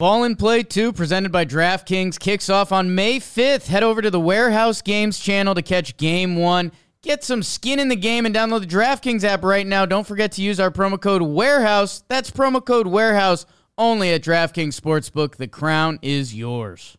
Ball and Play 2, presented by DraftKings, kicks off on May 5th. Head over to the Warehouse Games channel to catch Game 1. Get some skin in the game and download the DraftKings app right now. Don't forget to use our promo code WAREHOUSE. That's promo code WAREHOUSE only at DraftKings Sportsbook. The crown is yours.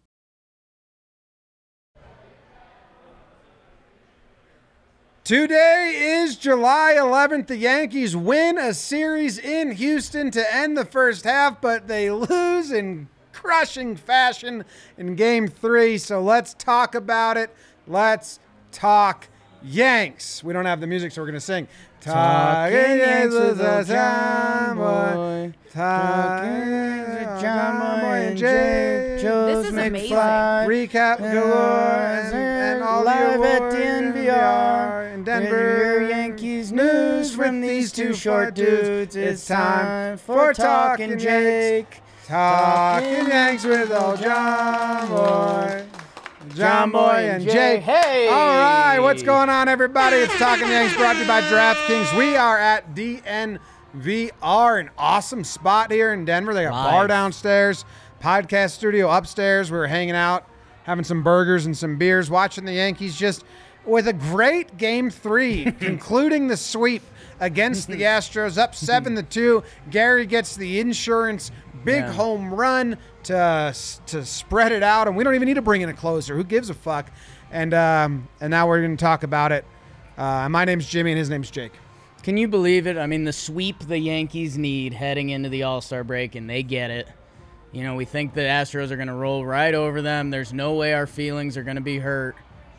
Today is July 11th. The Yankees win a series in Houston to end the first half, but they lose in crushing fashion in Game 3. So let's talk about it. Let's talk Yanks. We don't have the music, so we're going to sing. Talking Yanks with the John Boy. Talking John Boy and Jay. This is amazing. Recap galore and all live the at awards DNVR in Denver. Your Yankees news from these two short dudes. It's time for Talking Jake. Talking Yanks with old John Boy. John Boy and Jake. Hey! All right, what's going on, everybody? It's Talking Yanks, brought to you by DraftKings. We are at DNVR, an awesome spot here in Denver. They got a bar downstairs, podcast studio upstairs. We were hanging out, having some burgers and some beers, watching the Yankees just with a great Game 3, concluding the sweep against the Astros, up 7-2. Gary gets the insurance big home run to spread it out, and we don't even need to bring in a closer. Who gives a fuck? And now we're going to talk about it. My name's Jimmy, and his name's Jake. Can you believe it? I mean, the sweep the Yankees need heading into the All-Star break, and they get it. You know, we think the Astros are going to roll right over them. There's no way our feelings are going to be hurt.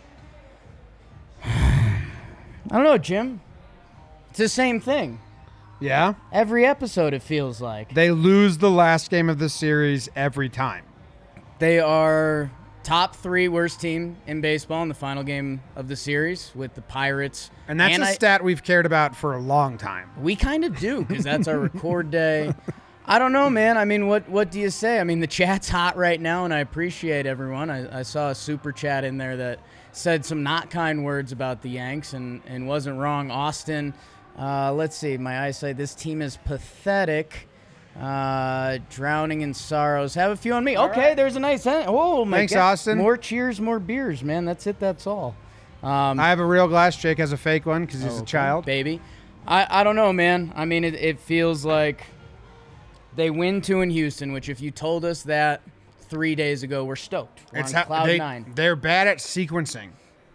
I don't know, Jim. It's the same thing. Yeah? Every episode, it feels like. They lose the last game of the series every time. They are top 3 worst team in baseball in the final game of the series with the Pirates. And that's a stat we've cared about for a long time. We kind of do, because that's our record day. I don't know, man. I mean, what do you say? I mean, the chat's hot right now, and I appreciate everyone. I saw a super chat in there that said some not kind words about the Yanks and wasn't wrong. Austin, let's see, my eyesight. This team is pathetic. Drowning in sorrows. Have a few on me. All okay, right. There's a nice end. Oh, my Thanks, God. Austin. More cheers, more beers, man. That's it. That's all. I have a real glass. Jake has a fake one because he's a child. Baby. I don't know, man. I mean, it feels like they win 2 in Houston, which if you told us that 3 days ago, we're stoked. We're on cloud 9. They're bad at sequencing.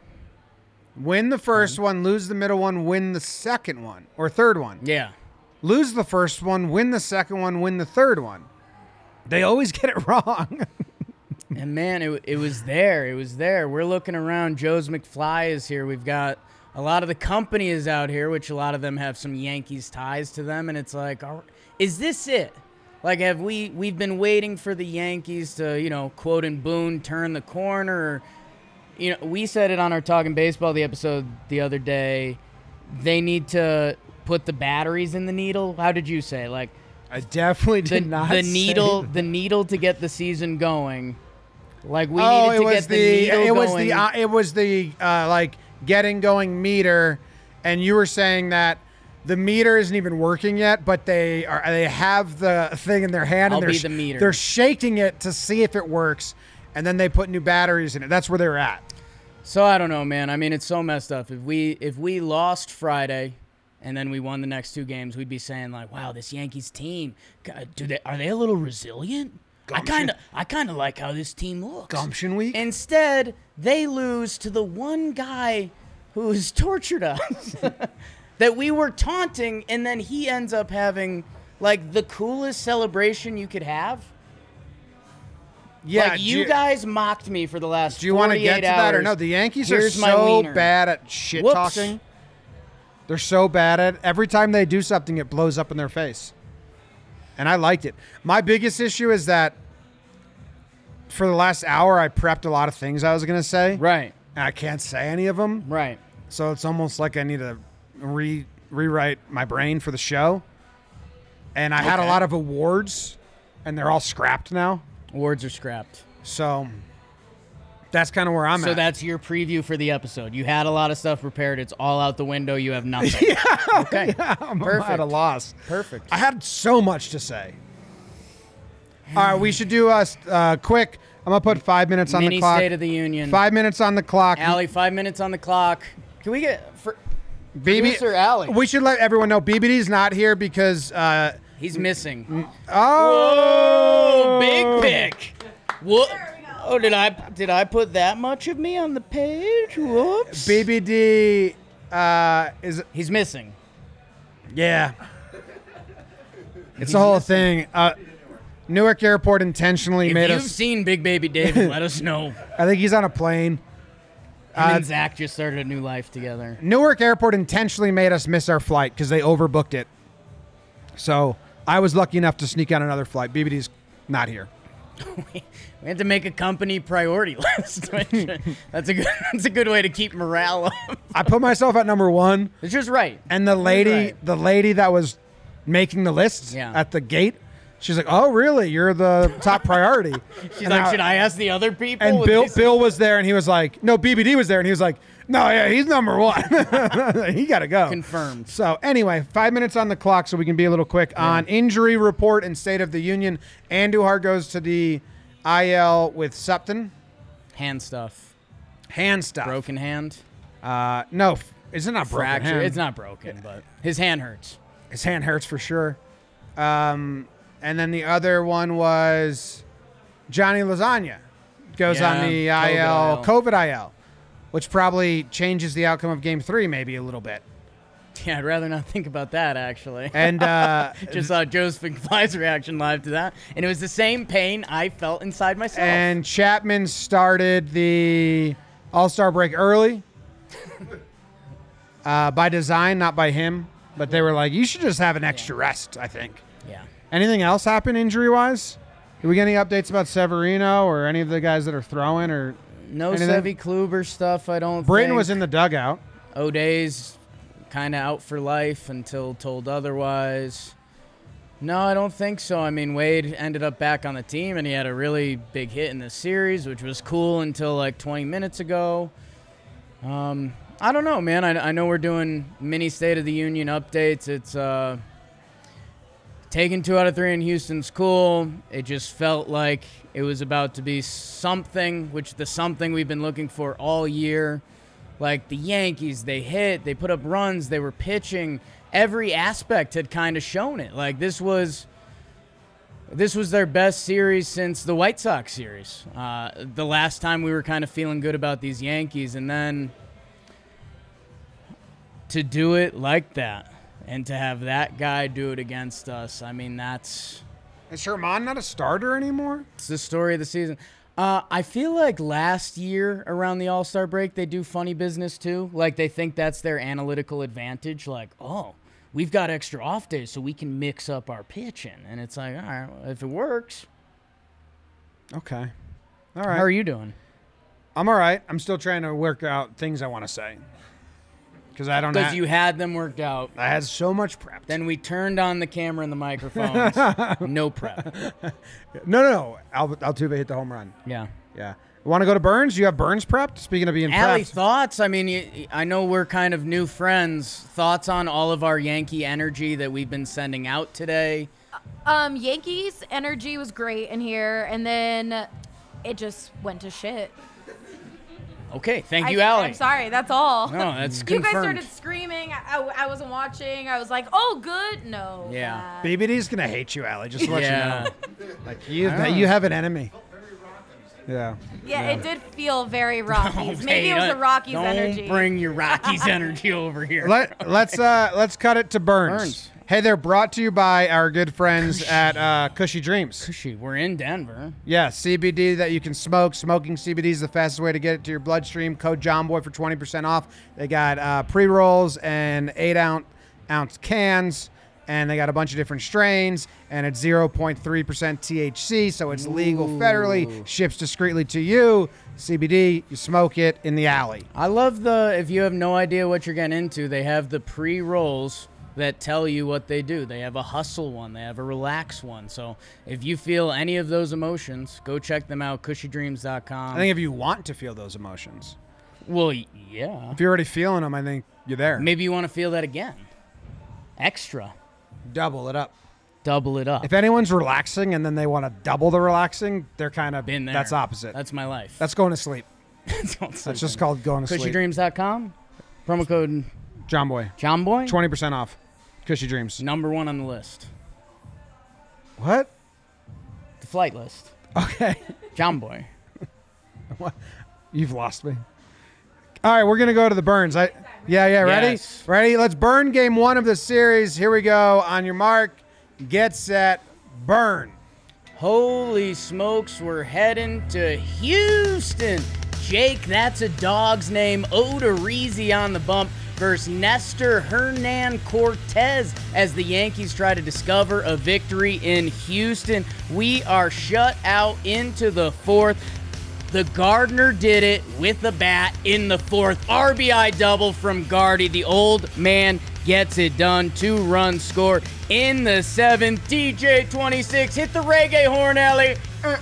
Win the first one, lose the middle one, win the second one, or third one. Yeah. Lose the first one, win the second one, win the third one. They always get it wrong. And, man, it was there. It was there. We're looking around. Joe's McFly is here. We've got a lot of the company is out here, which a lot of them have some Yankees ties to them. And it's like, is this it? Like, we've been waiting for the Yankees to, quote and Boone, turn the corner. We said it on our Talking Baseball the episode the other day. They need to put the batteries in the needle. How did you say? Like, I definitely did not the say needle, that. the needle to get the season going. Like, we needed to get the needle going. It was the like getting going meter, and you were saying that the meter isn't even working yet, but they have the thing in their hand and the meter. They're shaking it to see if it works, and then they put new batteries in it. That's where they're at. So I don't know, man. I mean, it's so messed up. If we lost Friday and then we won the next 2 games, we'd be saying like, "Wow, this Yankees team, are they a little resilient?" Gumption. I kind of like how this team looks. Gumption week. Instead, they lose to the one guy who's tortured us that we were taunting, and then he ends up having like the coolest celebration you could have. Yeah, like you guys mocked me for the last 48 hours. Do you want to get to that or no? The Yankees are so bad at shit talking. They're so bad at it. Every time they do something, it blows up in their face. And I liked it. My biggest issue is that for the last hour, I prepped a lot of things I was going to say. Right. And I can't say any of them. Right. So it's almost like I need to rewrite my brain for the show. And I had a lot of awards, and they're all scrapped now. Awards are scrapped. So that's kind of where I'm at. So that's your preview for the episode. You had a lot of stuff prepared. It's all out the window. You have nothing. Yeah. Okay. Yeah, I'm Perfect. at a loss. Perfect. I had so much to say. All right, we should do a quick. I'm gonna put 5 minutes on Mini the clock. State of the Union. 5 minutes on the clock. Allie, 5 minutes on the clock. Can we get for BB, producer Allie? We should let everyone know BBD's not here because He's missing. oh, Big pick. What? Oh, did I put that much of me on the page? Whoops. BBD is He's missing. yeah. It's the whole thing. Newark Airport intentionally If made you've us. seen Big Baby David, let us know. I think he's on a plane. Him and Zach just started a new life together. Newark Airport intentionally made us miss our flight because they overbooked it. So I was lucky enough to sneak on another flight. BBD's not here. We had to make a company priority list. That's a good way to keep morale up. I put myself at number 1, It's just right. and the lady that was making the list Yeah. at the gate, she's like, "Oh, really? You're the top priority." She's like, should I ask the other people? And Would Bill they say- Bill was there, and he was like, "No, BBD was there," and he was like, "No, yeah, he's number 1. He got to go." Confirmed. So anyway, 5 minutes on the clock, so we can be a little quick on injury report and State of the Union. Andujar goes to the IL with Supton. Hand stuff. Hand stuff. Broken hand. No, is it not broken Fracture. hand? It's not broken, but his hand hurts. His hand hurts for sure. And then the other one was Johnny Lasagna goes on the IL, COVID IL, which probably changes the outcome of Game 3 maybe a little bit. Yeah, I'd rather not think about that, actually. And Just saw Joe's McFly's reaction live to that, and it was the same pain I felt inside myself. and Chapman started the All-Star break early by design, not by him. But they were like, you should just have an extra rest, I think. yeah. Anything else happen injury-wise? Did we get any updates about Severino or any of the guys that are throwing or No anything? Sevy Kluber stuff, I don't Britton think. was in the dugout. O'Day's kind of out for life until told otherwise. No, I don't think so. I mean, Wade ended up back on the team, and he had a really big hit in the series, which was cool until like 20 minutes ago. I don't know, man. I know we're doing mini State of the Union updates. It's taking 2 out of 3 in Houston's cool. It just felt like it was about to be something, which the something we've been looking for all year. Like the Yankees, they hit, they put up runs, they were pitching. Every aspect had kind of shown it. Like this was their best series since the White Sox series. The last time we were kind of feeling good about these Yankees, and then to do it like that and to have that guy do it against us, I mean, that's Is Sherman not a starter anymore? it's the story of the season. I feel like last year around the All-Star break, they do funny business too. Like they think that's their analytical advantage. Like, oh, we've got extra off days so we can mix up our pitching. And it's like, all right, well, if it works. Okay. All How right. are you doing? I'm all right. I'm still trying to work out things I want to say. Because I don't Because you had them worked out. I had so much prep. Then we turned on the camera and the microphones. No prep. No. Altuve hit the home run. Yeah. Yeah. Want to go to Burns? You have Burns prepped? Speaking of being Allie, prepped. thoughts? I mean, I know we're kind of new friends. Thoughts on all of our Yankee energy that we've been sending out today? Yankees energy was great in here, and then it just went to shit. Okay, thank you, Allie. I'm sorry, that's all. No, that's You confirmed. guys started screaming. I wasn't watching. I was like, oh, good. No. Yeah. bad. BBD's going to hate you, Allie, just to let Yeah. you know. Like, you have an enemy. Yeah. Yeah, it did feel very Rockies. Oh, Maybe hey, it was the Rockies don't energy. bring your Rockies energy over here. Let's cut it to Burns. Burns. Hey, they're brought to you by our good friends at Cushy Dreams. Cushy, we're in Denver. Yeah, CBD that you can smoke. Smoking CBD is the fastest way to get it to your bloodstream. Code JOHNBOY for 20% off. They got pre-rolls and 8-ounce cans, and they got a bunch of different strains, and it's 0.3% THC, so it's legal federally, ships discreetly to you. CBD, you smoke it in the alley. I love if you have no idea what you're getting into, they have the pre-rolls that tell you what they do. They have a hustle one. They have a relax one. So if you feel any of those emotions, go check them out, cushydreams.com. I think if you want to feel those emotions. Well, yeah. If you're already feeling them, I think you're there. Maybe you want to feel that again. Extra. Double it up. double it up. If anyone's relaxing and then they want to double the relaxing, they're kind of Been there. that's opposite. That's my life. That's going to sleep. That's That's just called going to sleep. cushydreams.com. Promo code John Boy, JohnBoy. 20% off. Cushy Dreams. #1 on the list. What? The flight list. Okay. John Boy. You've lost me. All right, we're gonna go to the burns. Ready? Yes. Ready? Let's burn game 1 of the series. Here we go. On your mark, get set, burn. Holy smokes, we're heading to Houston. Jake, that's a dog's name. Odorizzi on the bump versus Nestor Hernan Cortez as the Yankees try to discover a victory in Houston. We are shut out into the 4th. The Gardner did it with the bat in the 4th. RBI double from Gardy. The old man gets it done. 2 runs scored in the 7th. DJ 26 hit the reggae horn, Ellie.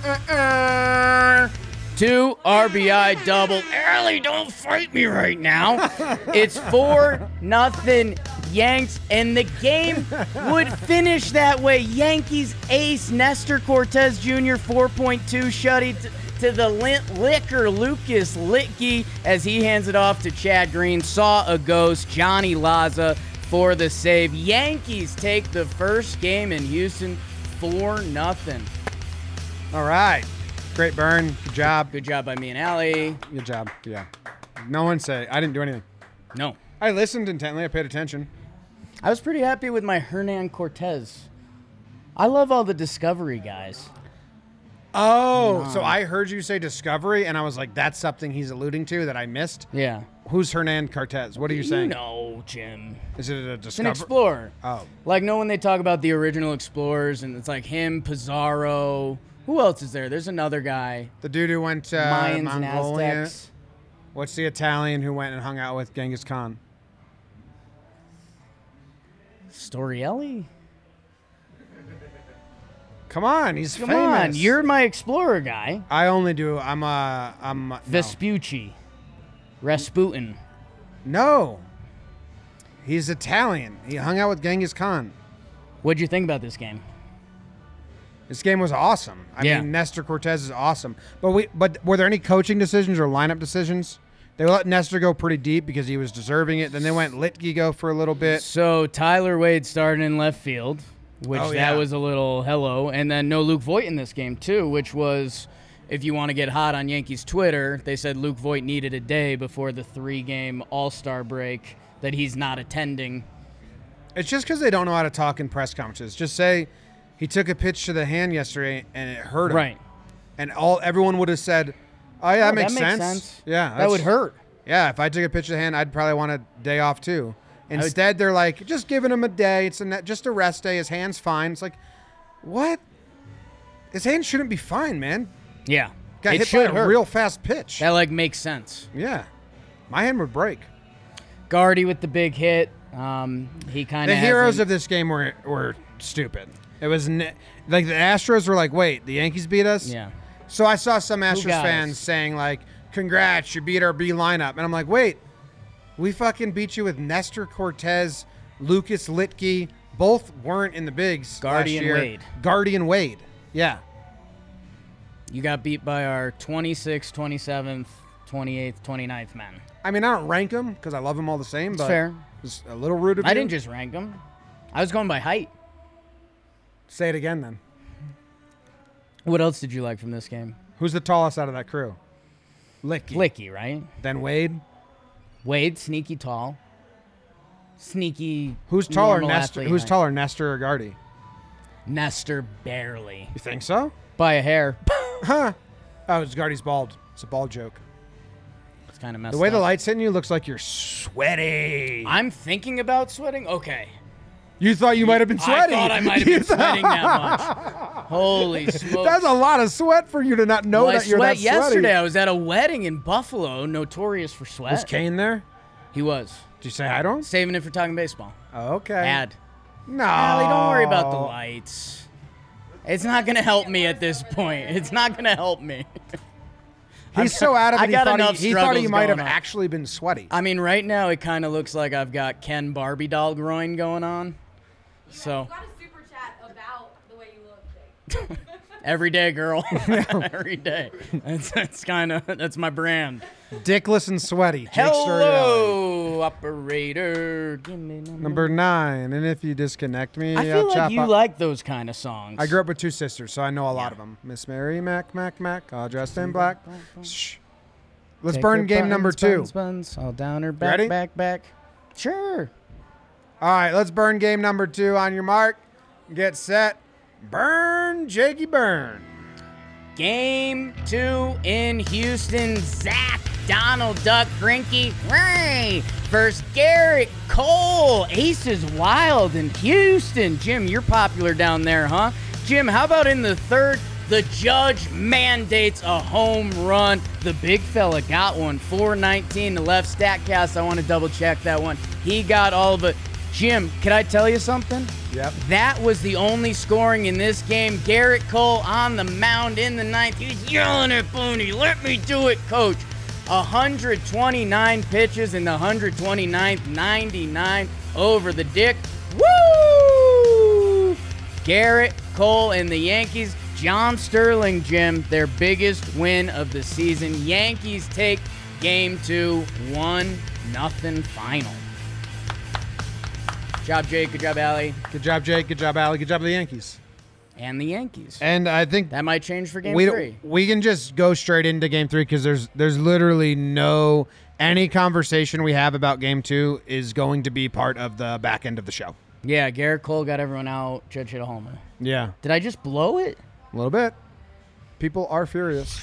2 RBI double. Ellie, don't fight me right now. It's 4-0 Yanks, and the game would finish that way. Yankees ace Nestor Cortez Jr. 4.2 shutty to the licker Lucas Litke as he hands it off to Chad Green. Saw a ghost. Johnny Laza for the save. Yankees take the first game in Houston 4-0. All right. Great burn. Good job. Good job by me and Allie. Good job. Yeah. No one said I didn't do anything. No. I listened intently. I paid attention. I was pretty happy with my Hernan Cortez. I love all the Discovery guys. Oh, so I heard you say Discovery, and I was like, that's something he's alluding to that I missed. Yeah. Who's Hernan Cortez? What are you saying? No, Jim. Is it a It's Discovery? an explorer. Oh. Like, when they talk about the original explorers, and it's like him, Pizarro. Who else is there? There's another guy. The dude who went to Mayans and Mongolia. Aztecs. What's the Italian who went and hung out with Genghis Khan? Storielli? Come on, he's Come famous. on, you're my explorer guy. I only do. I'm no. Vespucci. Rasputin. No. He's Italian. He hung out with Genghis Khan. What'd you think about this game? This game was awesome. I Yeah. mean, Nestor Cortez is awesome. But were there any coaching decisions or lineup decisions? They let Nestor go pretty deep because he was deserving it. Then they went Litke go for a little bit. So Tyler Wade started in left field, which yeah. that was a little hello. And then no Luke Voit in this game, too, which was, if you want to get hot on Yankees Twitter, they said Luke Voit needed a day before the 3-game All-Star break that he's not attending. It's just because they don't know how to talk in press conferences. Just say he took a pitch to the hand yesterday and it hurt him. Right. And everyone would have said, "Oh yeah, that makes makes sense." sense. Yeah, That would hurt. Yeah, if I took a pitch to the hand, I'd probably want a day off too. Instead, they're like, just giving him a day. It's just a rest day. His hand's fine. It's like, what? His hand shouldn't be fine, man. Yeah. Got it hit should by a hurt. real fast pitch. That, makes sense. Yeah, my hand would break. Gardy with the big hit. He kind The of heroes of this game were stupid. It was like the Astros were like, wait, the Yankees beat us? Yeah. So I saw some Astros got fans us? saying like, congrats, you beat our B lineup. And I'm like, wait, we fucking beat you with Nestor Cortez, Lucas Litke. Both weren't in the bigs Gardy last and year. Wade. Gardy and Wade. Yeah. You got beat by our 26th, 27th, 28th, 29th men. I mean, I don't rank them because I love them all the same, It's but fair. it's a little rude of you. I didn't just rank them. I was going by height. Say it again then. What else did you like from this game? Who's the tallest out of that crew? Litke. Licky, right? Then Wade. Wade, sneaky tall. Sneaky. Who's taller, normal Nestor? athlete Who's height. taller, Nestor or Gardy? Nestor barely. You think so? By a hair. Huh? Oh, it's Gardy's bald. It's a bald joke. It's kind of messed The way up. the light's hitting you looks like you're sweaty. I'm thinking about sweating? Okay. You thought you might have been sweaty. I thought I might have been sweating that much. Holy smokes. That's a lot of sweat for you to not know Well, that you're I that sweat yesterday. sweaty. I was at a wedding in Buffalo, notorious for sweat. Was Kane there? He was. Did you say hi to him? Saving it for talking baseball. Oh, okay. Ad. No. Allie, don't worry about the lights. It's not going to help me at this point. It's not going to help me. He's so out of it. I got he enough thought he struggles might have going on. actually been sweaty. I mean, right now it kind of looks like I've got Ken Barbie doll groin going on. So got a super chat about Every day, girl. Every day. That's my brand. Dickless and sweaty. Jake Sturdy. Hello, operator. Give me Number 9. And if you disconnect me, I feel I'll like chop you up. like those kind of songs. I grew up with 2 sisters, so I know a lot of them. Miss Mary, Mac, all dressed in black. Shh. Let's Take burn her game number 2. buns, all down her back, Ready? back. Sure. All right, let's burn game number 2. On your mark, get set, burn, Jakey, burn. Game 2 in Houston. Zach, Donald Duck, Grinky, Ray versus Garrett Cole. Aces Wild in Houston. Jim, you're popular down there, huh? Jim, how about in the third? The judge mandates a home run. The big fella got one. 419. The left StatCast, I want to double check that one. He got all of it. Jim, can I tell you something? Yep. That was the only scoring in this game. Garrett Cole on the mound in the 9th. He's yelling at Booney, let me do it, coach. 129 pitches in the 129th, 99 over the dick. Woo! Garrett Cole and the Yankees. John Sterling, Jim, their biggest win of the season. Yankees take game 2, 1-0 final. Good job, Jake. Good job, Allie. Good job, Jake. Good job, Allie. Good job, the Yankees. And the Yankees. And I think That might change for game we 3. we can just go straight into game 3 because there's literally any conversation we have about game 2 is going to be part of the back end of the show. Yeah, Garrett Cole got everyone out. Judge hit a homer. Yeah, Did I just blow it? a little bit. People are furious.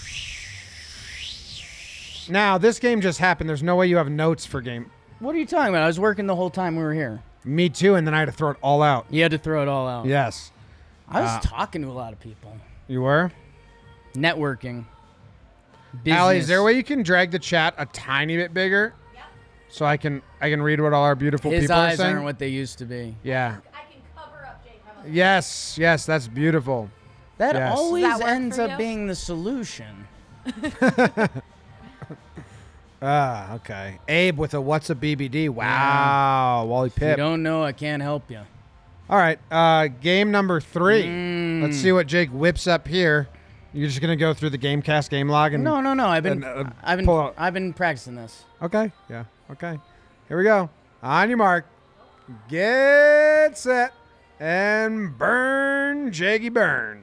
Now, this game just happened. There's no way you have notes for game. What are you talking about? I was working the whole time we were here. Me too, and then I had to throw it all out. You had to throw it all out. Yes. I was talking to a lot of people. You were? Networking. Business. Allie, is there a way you can drag the chat a tiny bit bigger? Yep. So I can read what all our beautiful His people are eyes saying? aren't what they used to be. Yeah. I can cover up Jake. How about that? Yes, that's beautiful. That Yes. always Does that work ends for up you? being the solution. Okay. Abe with a what's a BBD? Wow. Wally If you Pip. don't know, I can't help you. All right. Game number 3. Let's see what Jake whips up here. You're just gonna go through the GameCast game log and No. I've pull out- been practicing this. Okay. Yeah. Okay. Here we go. On your mark. Get set and burn, Jakey, burn.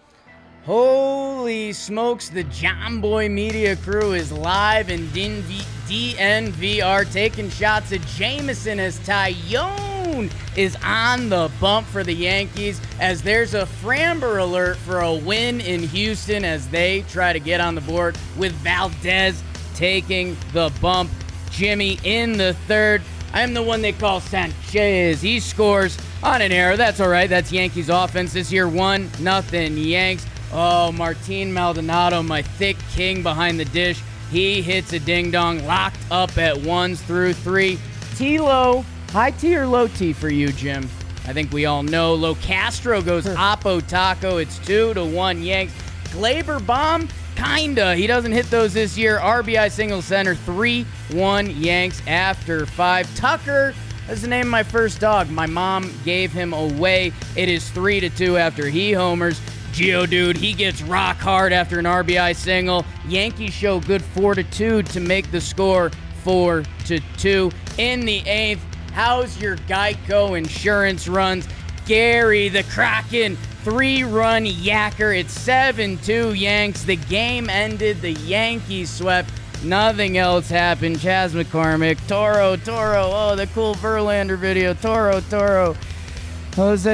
Holy smokes, the John Boy Media crew is live in DNVR taking shots at Jameson as Tyone is on the bump for the Yankees as there's a Framber alert for a win in Houston as they try to get on the board with Valdez taking the bump. Jimmy in the third. I'm the one they call Sanchez. He scores on an error. That's all right. That's Yankees offense this year. 1-0 Yanks. Oh, Martin Maldonado, my thick king behind the dish. He hits a ding-dong, locked up at 1s through 3. T-Lo, high T or low T for you, Jim? I think we all know. Lo Castro goes Oppo Taco. It's 2-1 Yanks. Glaber bomb, kinda. He doesn't hit those this year. RBI single center, 3-1 Yanks after 5. Tucker, that's the name of my first dog. My mom gave him away. It is 3-2 after he homers. Geodude, he gets rock hard after an RBI single. Yankees show good fortitude to make the score 4-2. In the 8th, how's your Geico insurance runs? Gary the Kraken, 3-run yacker. It's 7-2 Yanks. The game ended. The Yankees swept. Nothing else happened. Chaz McCormick, Toro. Oh, the cool Verlander video. Toro. Jose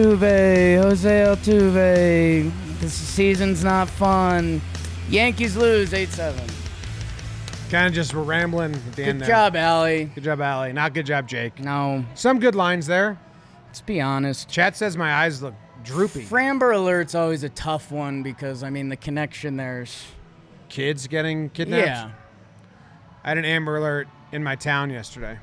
Altuve. This season's not fun. Yankees lose 8-7. Kind of just were rambling at the end Good there. job, Allie. Good job, Allie. Not good job, Jake. No, Some good lines there. let's be honest. Chat says my eyes look droopy. Framber Alert's always a tough one because, the connection there's... Kids getting kidnapped. Yeah. I had an Amber Alert in my town yesterday.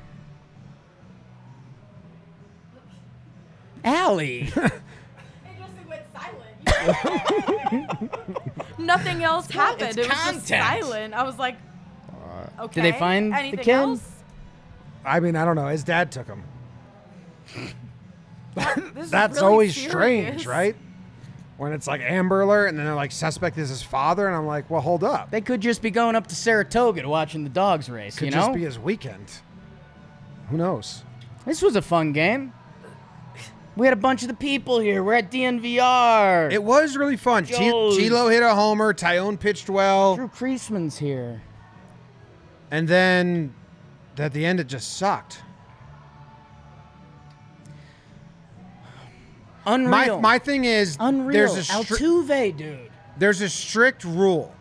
Allie. It just went silent. Nothing else happened. it's It was just context. silent. I was like, okay. Did they find the Anything kid? else? I don't know. His dad took him. This is That's really always serious. strange, right? when it's like Amber Alert, and then they're like, suspect is his father, and I'm like, well, hold up. They could just be going up to Saratoga to watching the dogs race, Could you just know? be his weekend. Who knows? This was a fun game. We had a bunch of the people here. We're at DNVR. It was really fun. Joes. Chilo hit a homer. Tyone pitched well. Drew Kreisman's here. And then at the end, it just sucked. Unreal. My thing is, Unreal. there's a Altuve, dude. there's a strict rule.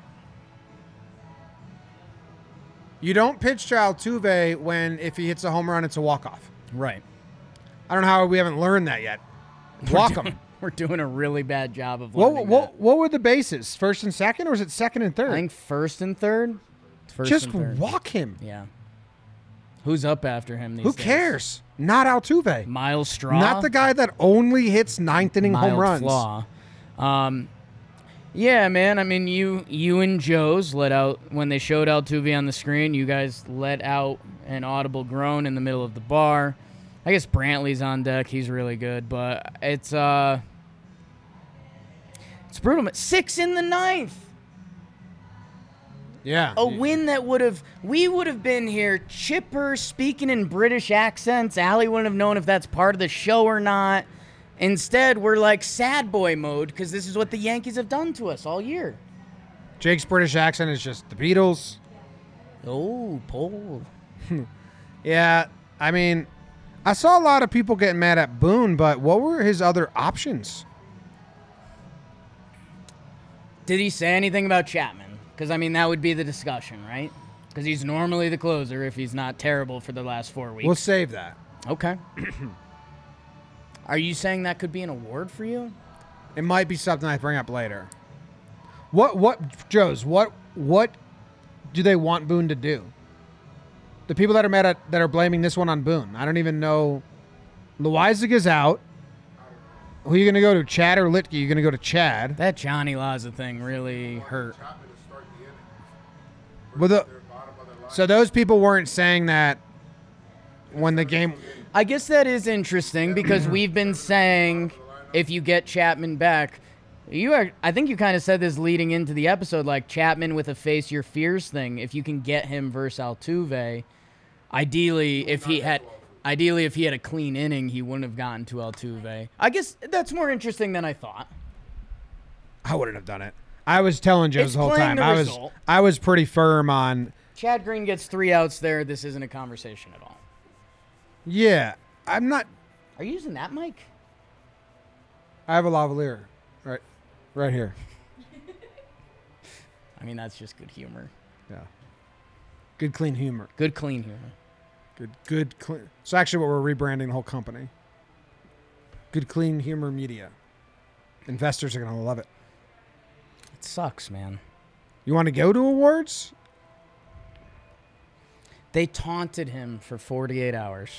You don't pitch to Altuve if he hits a home run, it's a walk-off. Right. I don't know how we haven't learned that yet. Walk him. We're doing a really bad job of learning that. What were the bases? First and second, or was it second and third? I think first and third. First Just and third. walk him. Yeah. Who's up after him these Who days? cares? Not Altuve. Miles Straw. Not the guy that only hits ninth inning home runs. Flaw. Yeah, man. I mean, you and Joe's let out when they showed Altuve on the screen. You guys let out an audible groan in the middle of the bar. I guess Brantley's on deck. He's really good, but it's brutal. 6 in the ninth. Yeah. A win that we would have been here chipper, speaking in British accents. Allie wouldn't have known if that's part of the show or not. Instead, we're like sad boy mode because this is what the Yankees have done to us all year. Jake's British accent is just the Beatles. Oh, Paul. Yeah, I mean, I saw a lot of people getting mad at Boone, but what were his other options? Did he say anything about Chapman? Because, I mean, that would be the discussion, right? Because he's normally the closer if he's not terrible for the last 4 weeks. We'll save that. Okay. Are you saying that could be an award for you? It might be something I bring up later. Joe's, what do they want Boone to do? The people that are mad at that are blaming this one on Boone. I don't even know. Loizaga's out. Who are you going to go to, Chad or Litke? You're going to go to Chad. That Johnny Laza thing really hurt. So those people weren't saying that when the game... I guess that is interesting because we've been saying if you get Chapman back, I think you kind of said this leading into the episode, like Chapman with a face your fears thing. If you can get him versus Altuve, ideally if he had a clean inning, he wouldn't have gotten to Altuve. I guess that's more interesting than I thought. I wouldn't have done it. I was telling Joe It's the whole playing time. the result. I was pretty firm on. Chad Green gets 3 outs there. This isn't a conversation at all. Yeah, I'm not. Are you using that mic? I have a lavalier, right here. I mean, that's just good humor. Yeah, good clean humor. Good clean humor. Good clean. It's actually what we're rebranding the whole company. Good clean humor media. Investors are gonna love it. It sucks, man. You want to go to awards? They taunted him for 48 hours.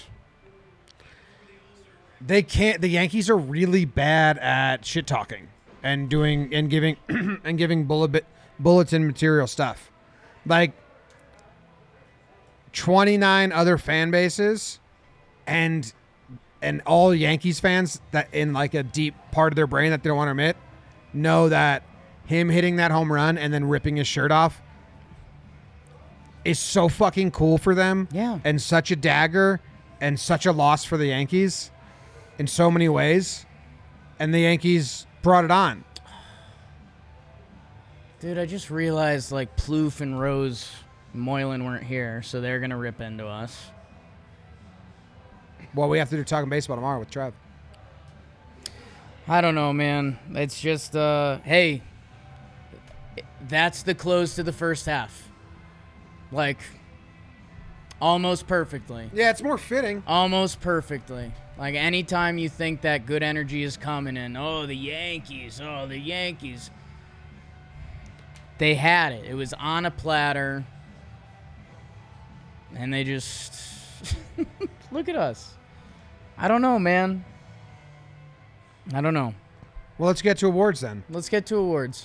They can't. The Yankees are really bad at shit talking and giving and giving bulletin material stuff. Like 29 other fan bases and all Yankees fans that in like a deep part of their brain that they don't want to admit know that him hitting that home run and then ripping his shirt off is so fucking cool for them. Yeah. And such a dagger and such a loss for the Yankees in so many ways. And the Yankees brought it on. Dude, I just realized like Plouffe and Rose Moylan weren't here, so they're going to rip into us. Well, we have to do Talking Baseball tomorrow with Trev. I don't know, man. It's just, hey, that's the close to the first half. Like, almost perfectly. Yeah, it's more fitting. Almost perfectly. Like, anytime you think that good energy is coming in, the Yankees. They had it. It was on a platter. And they just... Look at us. I don't know, man. I don't know. Well, let's get to awards then. Let's get to awards.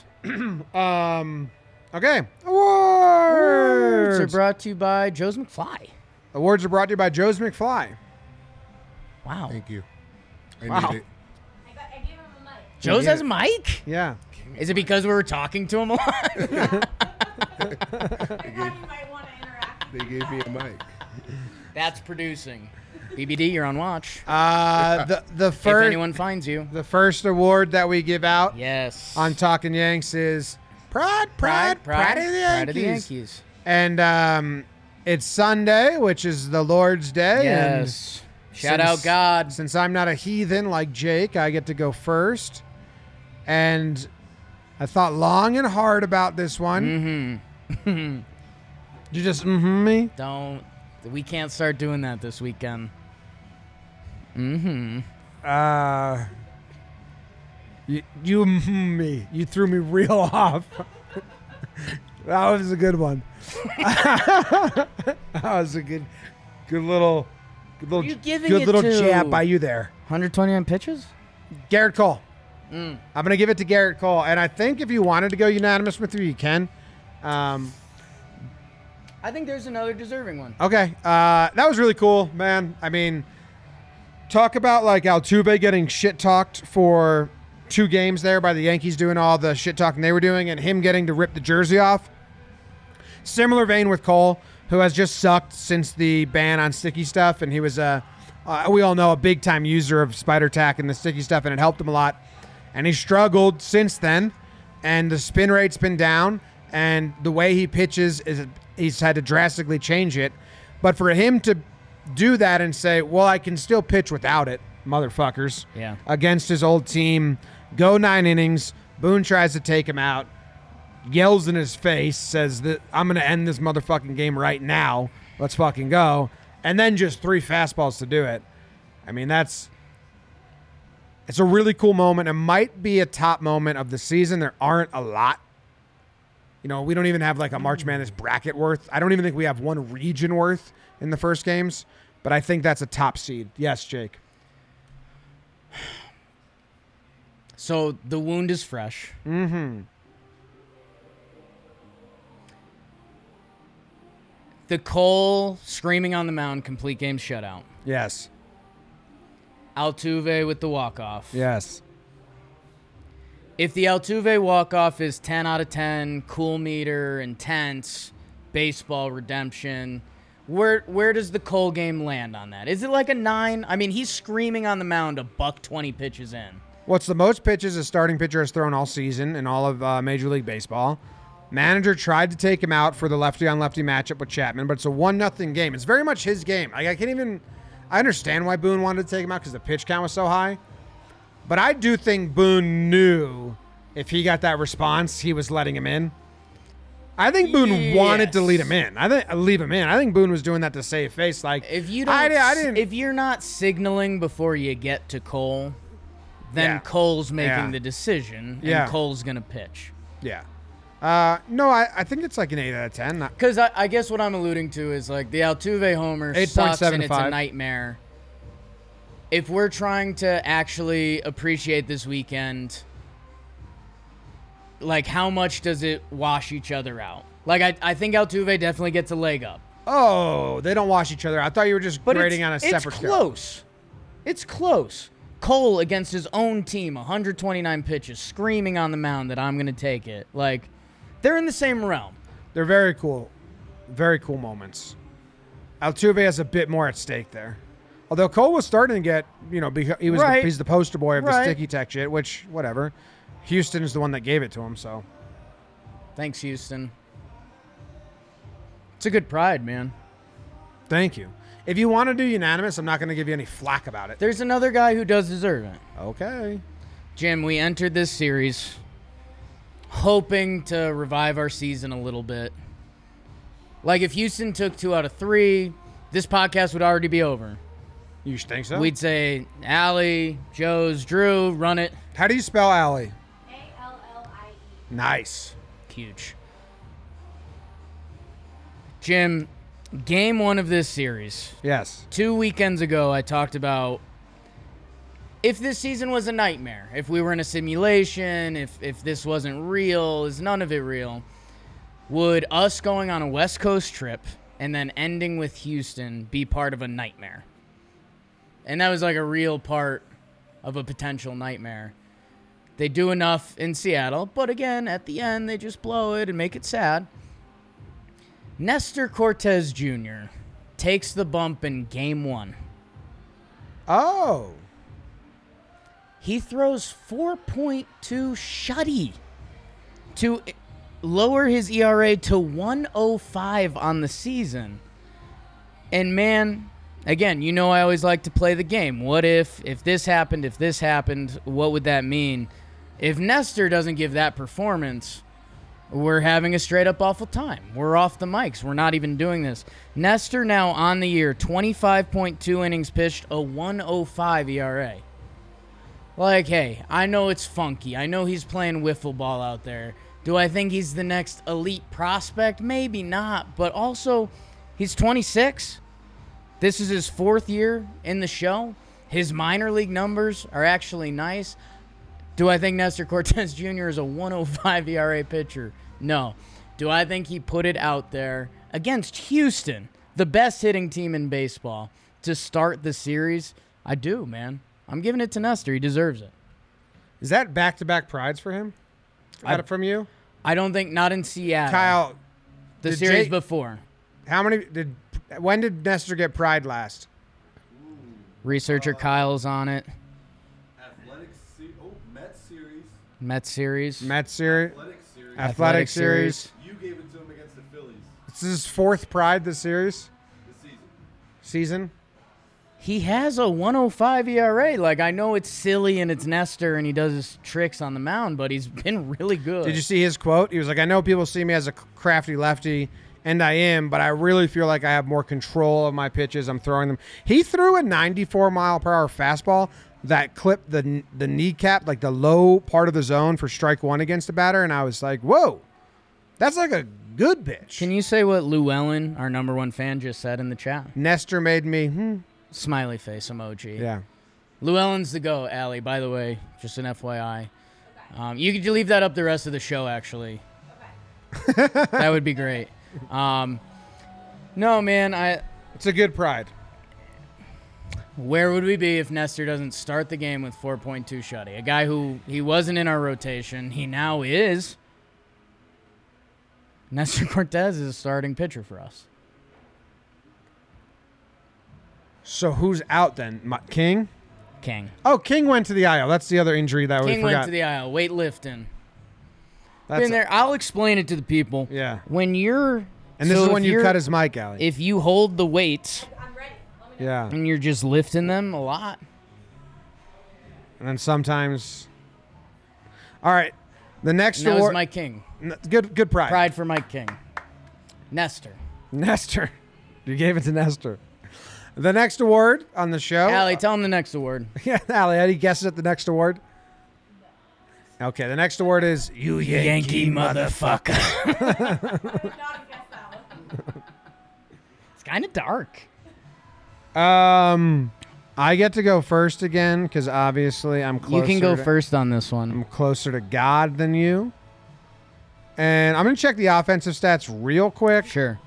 Okay. Awards are brought to you by Joe's McFly. Awards are brought to you by Joe's McFly. Wow. Thank you. I Wow. need it. I gave him a mic. Joe's has a mic? Yeah. Is it because we were talking to him a lot? I thought you might want to interact. They gave me a mic. That's producing. BBD, you're on watch. The If first anyone finds you. the first award that we give out Yes. on Talking Yanks is Pride of the Yankees. And it's Sunday, which is the Lord's Day. Yes. Shout Since- out God. Since I'm not a heathen like Jake, I get to go first. And I thought long and hard about this one. Mm-hmm. You just me? Don't. We can't start doing that this weekend. Mm-hmm. You me. You threw me real off. That was a good one. That was a good little you giving good it little to? jab by you there. 129 pitches? Garrett Cole. Mm. I'm going to give it to Garrett Cole. And I think if you wanted to go unanimous with you can. I think there's another deserving one. Okay. That was really cool, man. I mean, talk about like Altuve getting shit talked for 2 games there by the Yankees doing all the shit talking they were doing and him getting to rip the jersey off. Similar vein with Cole, who has just sucked since the ban on sticky stuff. And he was, we all know, a big time user of Spider Tack and the sticky stuff, and it helped him a lot. And he struggled since then. And the spin rate's been down. And the way he pitches he's had to drastically change it. But for him to do that and say, well, I can still pitch without it, motherfuckers, Yeah. against his old team, go 9 innings, Boone tries to take him out, yells in his face, says that I'm going to end this motherfucking game right now. Let's fucking go. And then just 3 fastballs to do it. I mean, it's a really cool moment. It might be a top moment of the season. There aren't a lot. You know, we don't even have like a March Madness bracket worth. I don't even think we have one region worth in the first games, but I think that's a top seed. Yes, Jake. So the wound is fresh. Mm-hmm. The Cole screaming on the mound, complete game shutout. Yes. Altuve with the walk-off. Yes. If the Altuve walk-off is 10 out of 10, cool meter, intense, baseball redemption, where does the Cole game land on that? Is it like a 9? I mean, he's screaming on the mound, $120 pitches in. What's the most pitches a starting pitcher has thrown all season in all of Major League Baseball? Manager tried to take him out for the lefty-on-lefty matchup with Chapman, but it's a 1-0 game. It's very much his game. I understand why Boone wanted to take him out because the pitch count was so high. But I do think Boone knew if he got that response, he was letting him in. I think Boone wanted to leave him in. I think Boone was doing that to save face. Like, If you don't, if you're not signaling before you get to Cole, then Yeah. Cole's making Yeah. the decision, and Yeah. Cole's gonna pitch. Yeah. No, I think it's like an 8 out of 10. Because I guess what I'm alluding to is like the Altuve homer sucks and it's a nightmare. If we're trying to actually appreciate this weekend, like how much does it wash each other out? Like I think Altuve definitely gets a leg up. Oh, they don't wash each other. I thought you were just grading on a separate It's scale. close. It's close. Cole against his own team, 129 pitches, screaming on the mound that I'm going to take it. Like, they're in the same realm. They're very cool moments. Altuve has a bit more at stake there. Although Cole was starting to get, he's the poster boy of the sticky tech shit, which, whatever. Houston is the one that gave it to him, so. Thanks, Houston. It's a good pride, man. Thank you. If you want to do unanimous, I'm not going to give you any flack about it. There's another guy who does deserve it. Okay. Jim, we entered this series hoping to revive our season a little bit. Like, if Houston took 2 out of 3, this podcast would already be over. You think so? We'd say, Allie, Joe's, Drew, run it. How do you spell Allie? A-L-L-I-E. Nice. Huge. Jim, game 1 of this series. Yes. 2 weekends ago, I talked about if this season was a nightmare, if we were in a simulation, if this wasn't real, is none of it real, would us going on a West Coast trip and then ending with Houston be part of a nightmare? And that was like a real part of a potential nightmare. They do enough in Seattle, but again, at the end, they just blow it and make it sad. Nestor Cortez Jr. takes the bump in Game 1. Oh. He throws 4.2 shutty to lower his ERA to 1.05 on the season. And man, again, you know I always like to play the game. What if this happened, what would that mean? If Nestor doesn't give that performance, we're having a straight-up awful time. We're off the mics. We're not even doing this. Nestor now on the year, 25.2 innings pitched, a 1.05 ERA. Like, hey, I know it's funky. I know he's playing wiffle ball out there. Do I think he's the next elite prospect? Maybe not. But also, he's 26. This is his 4th year in the show. His minor league numbers are actually nice. Do I think Nestor Cortez Jr. is a 1.05 ERA pitcher? No. Do I think he put it out there against Houston, the best hitting team in baseball, to start the series? I do, man. I'm giving it to Nestor. He deserves it. Is that back-to-back prides for him? From you? I don't think, not in Seattle. Kyle, the series before. When did Nestor get pride last? Researcher Kyle's on it. Mets series. Mets series. Athletic series. You gave it to him against the Phillies. This is his 4th pride this series? This Season? He has a 1.05 ERA. Like, I know it's silly and it's Nestor and he does his tricks on the mound, but he's been really good. Did you see his quote? He was like, I know people see me as a crafty lefty, and I am, but I really feel like I have more control of my pitches. I'm throwing them. He threw a 94-mile-per-hour fastball that clipped the kneecap, like the low part of the zone for strike 1 against the batter, and I was like, whoa, that's like a good pitch. Can you say what Llewellyn, our number 1 fan, just said in the chat? Nestor made me, Smiley face emoji. Yeah. Llewellyn's the go, Allie, by the way, just an FYI. You could leave that up the rest of the show, actually. Okay. That would be great. No, man, it's a good pride. Where would we be if Nestor doesn't start the game with 4.2 shutty? A guy who he wasn't in our rotation, he now is. Nestor Cortez is a starting pitcher for us. So who's out then? King? King. Oh, King went to the IL. That's the other injury that we forgot. King went to the IL, weightlifting. Been there. I'll explain it to the people. Yeah. When you're... And this is when you cut his mic, Allie. If you hold the weights... I'm ready. Yeah. And you're just lifting them a lot. And then sometimes... All right. The next That was award... Mike King. Good pride. Pride for Mike King. Nestor. You gave it to Nestor. The next award on the show... Allie, tell him the next award. Yeah, Allie, any guesses at the next award? Okay, the next award is You Yankee Motherfucker. It's kind of dark. I get to go first again because obviously I'm closer. You can go first on this one. I'm closer to God than you. And I'm going to check the offensive stats real quick. Sure.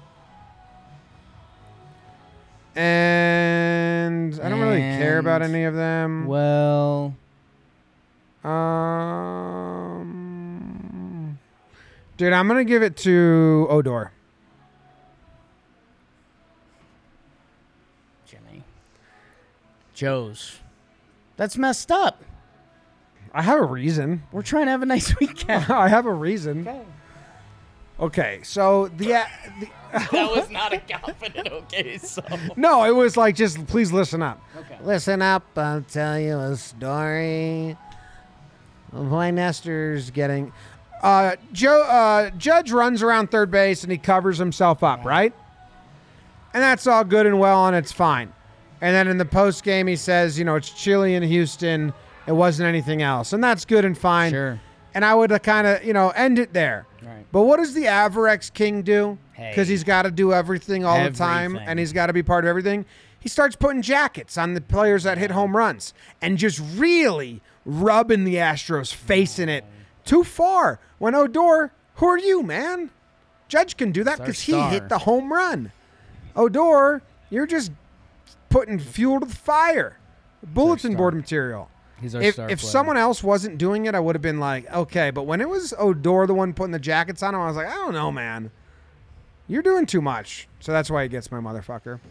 And I don't really care about any of them. Well... Dude, I'm going to give it to Odor. Jimmy. Joe's. That's messed up. I have a reason. We're trying to have a nice weekend. I have a reason. Okay, so that was not a confident okay, so. No, it was like, just please listen up. Okay. Listen up, I'll tell you a story of why Nestor's getting... Judge runs around third base and he covers himself up, right? And that's all good and well, and it's fine. And then in the post game, he says, it's chilly in Houston. It wasn't anything else. And that's good and fine. Sure. And I would kind of, end it there. Right. But what does the Averex King do? Because he's got to do everything all the time, and he's got to be part of everything. He starts putting jackets on the players that hit home runs and just really rubbing the Astros, facing it too far. When Odor, who are you, man? Judge can do that because he hit the home run. Odor, you're just putting fuel to the fire. Bulletin board material. He's our star if player. someone else wasn't doing it, I would have been like, okay. But when it was Odor, the one putting the jackets on him, I was like, I don't know, man. You're doing too much. So that's why he gets my motherfucker.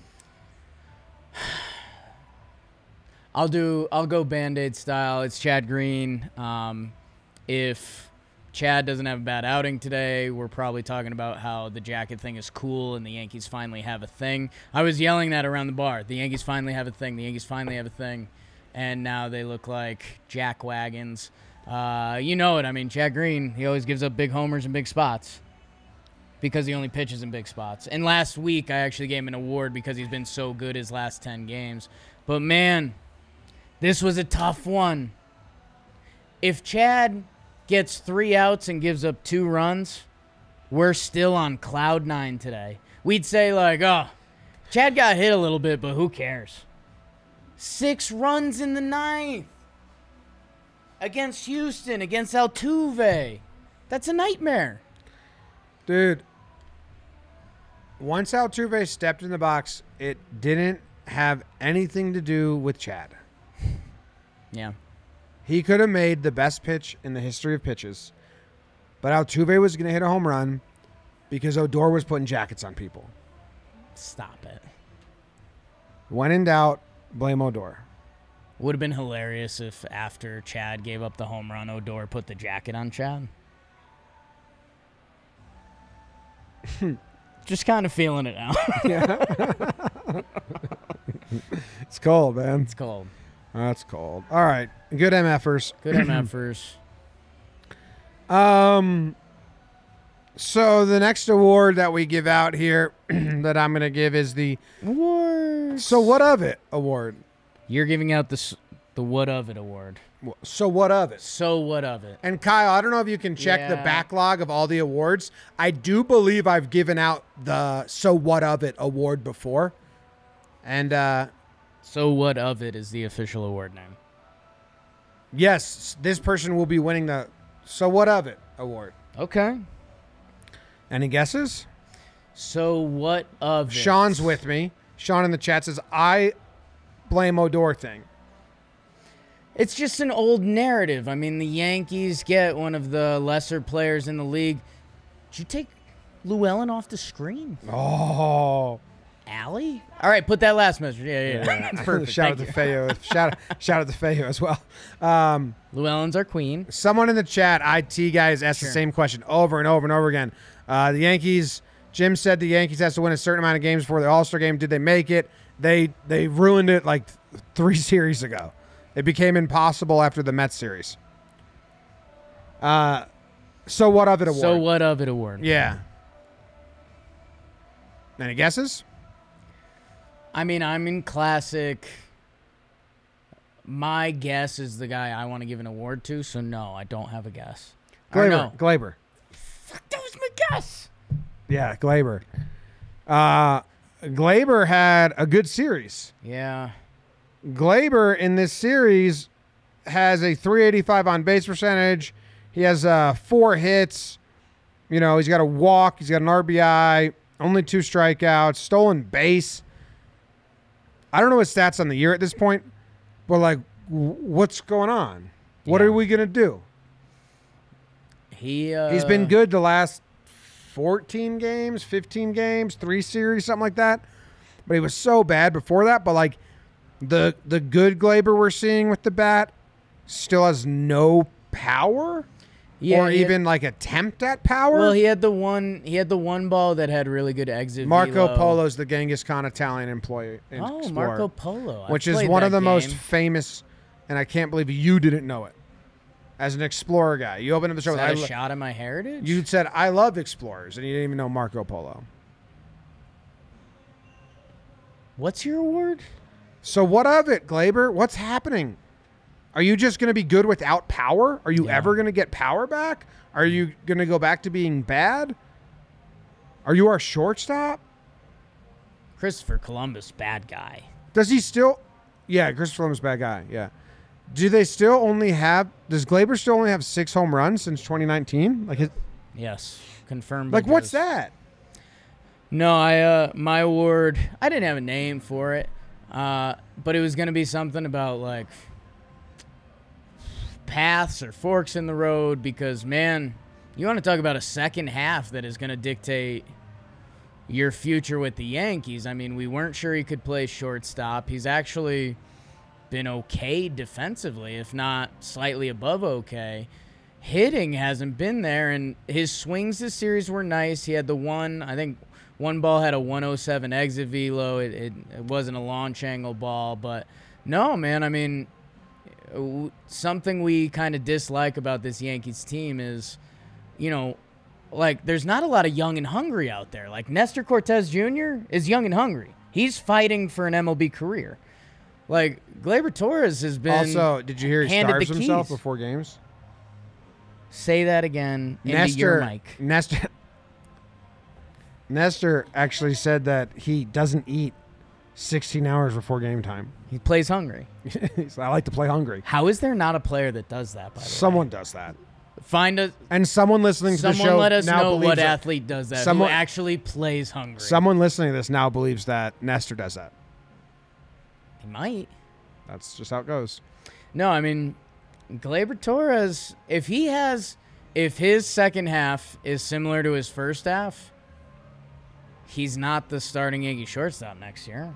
I'll go Band-Aid style. It's Chad Green. If Chad doesn't have a bad outing today, we're probably talking about how the jacket thing is cool and the Yankees finally have a thing. I was yelling that around the bar. The Yankees finally have a thing. The Yankees finally have a thing. And now they look like jack wagons. You know it. I mean, Chad Green, he always gives up big homers in big spots because he only pitches in big spots. And last week, I actually gave him an award because he's been so good his last 10 games. But, man, this was a tough one. If Chad gets 3 outs and gives up 2 runs, we're still on cloud 9 today. We'd say, like, oh, Chad got hit a little bit, but who cares? 6 runs in the 9th against Houston, against Altuve. That's a nightmare. Dude, once Altuve stepped in the box, it didn't have anything to do with Chad. Yeah. He could have made the best pitch in the history of pitches, but Altuve was going to hit a home run because Odor was putting jackets on people. Stop it. When in doubt, blame Odor. Would have been hilarious if after Chad gave up the home run, Odor put the jacket on Chad. Just kind of feeling it now. It's cold, man. It's cold. That's cold. All right. Good MFers. Good MFers. So the next award that we give out here that I'm going to give is the Awards. So What of It award. You're giving out the What of It award. So what of it? So what of it? And Kyle, I don't know if you can check the Yeah. backlog of all the awards. I do believe I've given out the So What of It award before. And So what of it is the official award name. yes, this person will be winning the So What of It award. Okay. Any guesses? So what of it? Sean's with me. Sean in the chat says, I blame Odor thing. It's just an old narrative. I mean, the Yankees get one of the lesser players in the league. Did you take Llewellyn off the screen? Oh. Allie? All right, put that last message. Yeah. That's perfect. Shout out Thank to you. Feo. Shout out to Feo as well. Llewellyn's our queen. Someone in the chat, IT guys, asked the same question over and over and over again. The Yankees, Jim said the Yankees has to win a certain amount of games before the All-Star game. Did they make it? They ruined it like 3 series ago. It became impossible after the Mets series. So what of it award? So what of it award? Yeah. Any guesses? I mean, I'm in classic. My guess is the guy I want to give an award to, so no, I don't have a guess. Or Glaber. no. Glaber. Fuck, that was my guess. Yeah, Glaber. Glaber had a good series. Yeah. Glaber in this series has a 385 on base percentage. He has 4 hits. You know, he's got a walk. He's got an RBI. Only 2 strikeouts. Stolen base. I don't know his stats on the year at this point, but like, what's going on? What Yeah. are we gonna do? He's been good the last 14 games, 15 games, 3 series, something like that. But he was so bad before that. But like the good Glaber we're seeing with the bat still has no power, or even like attempt at power. Well, he had the one ball that had really good exit. Marco velo. Polo's the Genghis Khan Italian employee. Oh, explorer, Marco Polo. I've which is played one that of the most game. famous, and I can't believe you didn't know it. As an explorer guy, you opened up the show Is that a with shot at my heritage? you said I love explorers, and you didn't even know Marco Polo. What's your award? So what of it, Glaber? What's happening? Are you just going to be good without power? Are you ever going to get power back? Are you going to go back to being bad? Are you our shortstop? Christopher Columbus, bad guy. Does he still? Yeah, Christopher Columbus, bad guy. Yeah. Do they still only have? Does Glaber still only have 6 home runs since 2019? Like, Yes, confirmed. like by what's Joe's. that? No, my award. I didn't have a name for it, but it was gonna be something about like paths or forks in the road because, man, you want to talk about a second half that is going to dictate your future with the Yankees. I mean, we weren't sure he could play shortstop. He's actually been okay defensively, if not slightly above okay. Hitting hasn't been there, and his swings this series were nice. He had the one, I think one ball had a 107 exit velo. It wasn't a launch angle ball, but no, man, I mean, something we kind of dislike about this Yankees team is, you know, like there's not a lot of young and hungry out there. Like Nestor Cortez Jr. is young and hungry. He's fighting for an MLB career. Like Gleyber Torres has been. Also, did you hear he starves himself before games? Say that again into your mic. Nestor actually said that he doesn't eat 16 hours before game time. He plays hungry. I like to play hungry. How is there not a player that does that, by the way? Someone does that. Find us. And someone listening to the show let us now know believes what that athlete does that, who actually plays hungry. Someone listening to this now believes that Nestor does that. He might. That's just how it goes. No, I mean, Gleyber Torres, if his second half is similar to his first half, he's not the starting Yankee shortstop next year.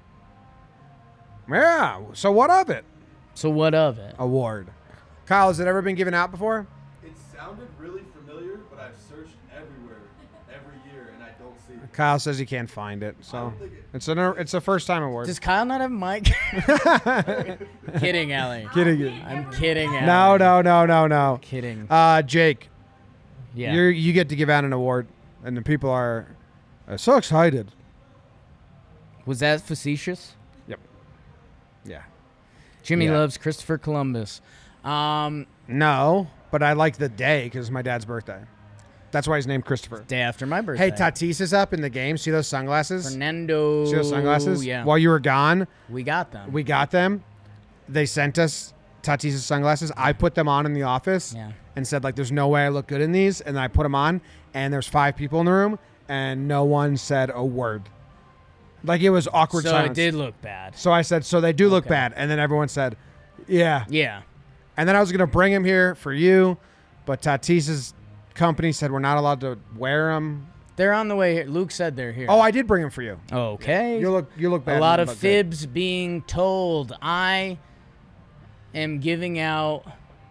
Yeah. So what of it? Award. Kyle, has it ever been given out before? It sounded really familiar, but I've searched everywhere, every year, and I don't see it. Kyle says he can't find it, so it's a first time award. Does Kyle not have a mic? Kidding, Allie. Kidding you. I'm kidding, Allie. No. Kidding. Jake. Yeah. You get to give out an award, and the people are so excited. Was that facetious? Yep. Yeah. Jimmy loves Christopher Columbus. No, but I like the day because it's my dad's birthday. That's why he's named Christopher. Day after my birthday. Hey, Tatis is up in the game. See those sunglasses? Fernando. See those sunglasses? Yeah. While you were gone, We got them. They sent us Tatis' sunglasses. I put them on in the office and said, like, there's no way I look good in these. And I put them on, and there's 5 people in the room, and no one said a word. Like, it was awkward silence. So it did look bad. So I said, so they do look bad. And then everyone said, yeah. Yeah. And then I was going to bring him here for you, but Tatis's company said we're not allowed to wear them. They're on the way here. Luke said they're here. Oh, I did bring him for you. Okay. You look bad. A lot of fibs being told. I am giving out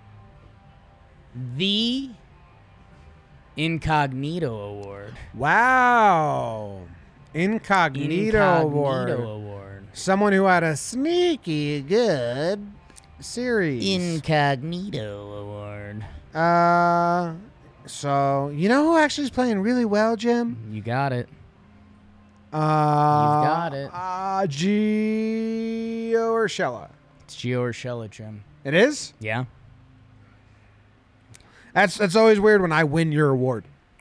the Incognito Award. Wow. Incognito Award. Someone who had a sneaky good series. Incognito Award. So, you know who actually is playing really well, Jim? You got it. You've got it. Gio Urshela. It's Gio Urshela, Jim. It is? Yeah. That's always weird when I win your award.